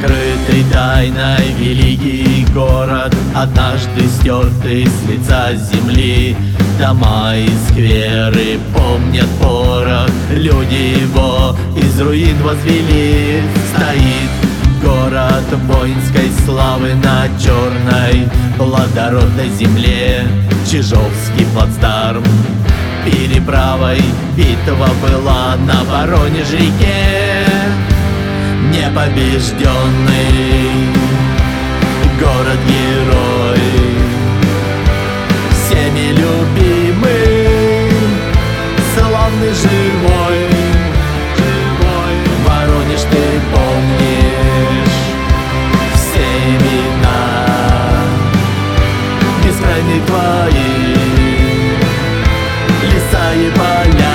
Сокрытый тайной великий город, однажды стертый с лица земли. Дома и скверы помнят порох, люди его из руин возвели. Стоит город воинской славы на черной плодородной земле. Чижовский плацдарм переправой битва была на Воронеж-реке. Непобежденный город-герой, всеми любимый, славный, живой. Воронеж, ты помнишь все имена, бескрайние твои леса и поля.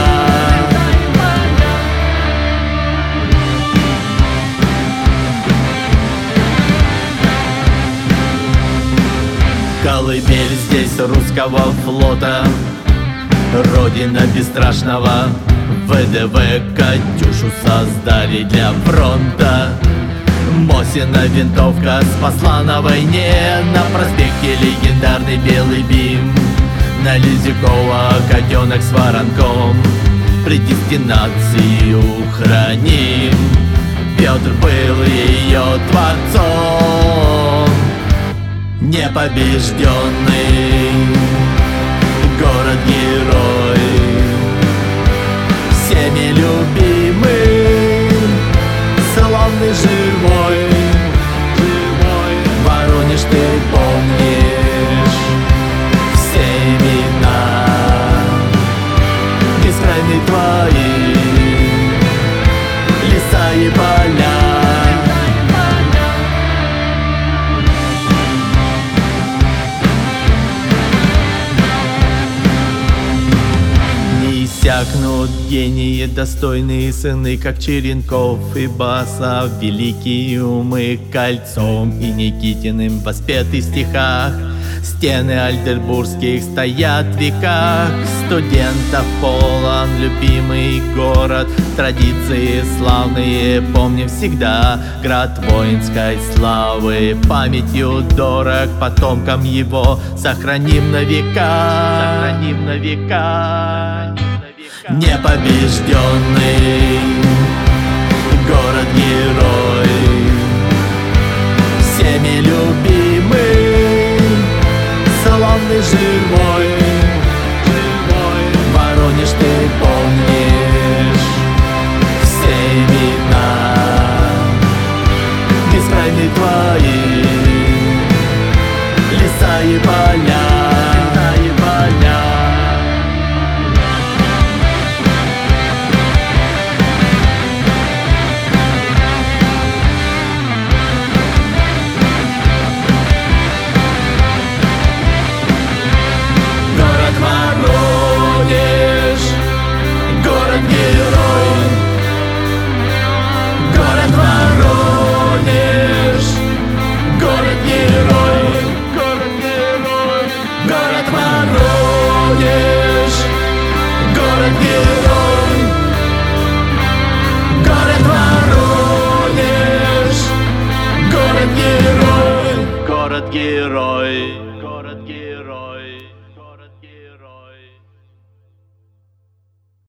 Колыбель здесь русского флота, родина бесстрашного ВДВ. Катюшу создали для фронта. Мосина винтовка спасла на войне. На проспекте легендарный белый бим. На Лизюкова котенок с воронком предестинацию храним. Петр был ее творцом. Непобежденный город-герой, всеми любимый, славный, живой. Воронеж, ты помнишь все имена, бескрайние твои леса и поля. Иссякнут гении, достойные сыны, как Черенков и Басов, великие умы Кольцом и Никитиным воспеты в стихах. Стены альдербургских стоят в веках, студентов полон любимый город. Традиции славные помним всегда, град воинской славы памятью дорог. Потомкам его сохраним на века, сохраним на века. Непобежденный город-герой, всеми любимый, славный, живой. Воронеж, ты помнишь все имена, бескрайние твои леса и поля. Город-герой.